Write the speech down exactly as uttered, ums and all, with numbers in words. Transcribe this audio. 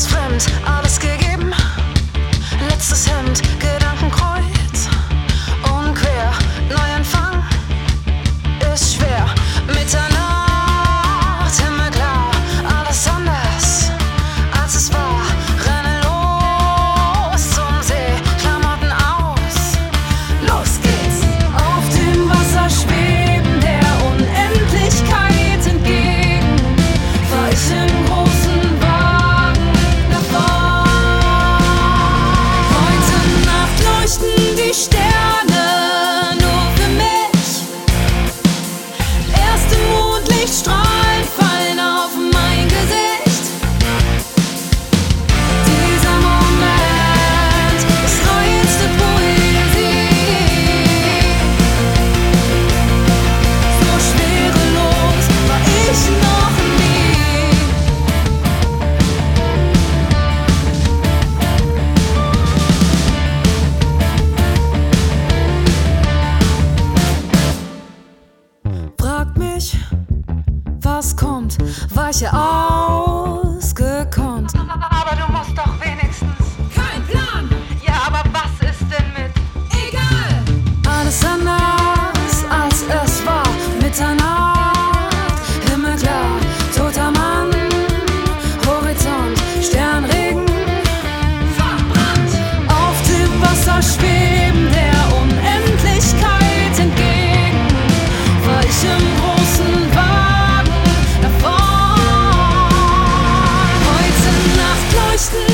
alles fremd, alles gegeben. Letztes Hemd, Gedankenkreuz und quer, Neuanfang ist schwer. Mitternacht, himmelklar, alles anders als es war. Renne los zum See, Klamotten aus, los geht's. Auf dem Wasser schweben der Unendlichkeit entgegen, fahr ich im großen Wagen davon. Heute Nacht leuchten die Sterne nur für mich. Erste Mondlichtstrahlen fallen auf mein Gesicht. Dieser Moment ist reinste Poesie. So schwerelos war ich noch nie. Frag mich, was kommt, weiche ausgekonnt. Aber du musst doch wenigstens. Kein Plan, Ja, aber was ist denn mit? egal. Alles anders als es war. Mitternacht, himmelklar, toter Mann, Horizont, Sternregen, verbrannt. Auf dem Wasser schweben der Unendlichkeit entgegen, fahr ich im großen Wagen davon. Heute Nacht leuchten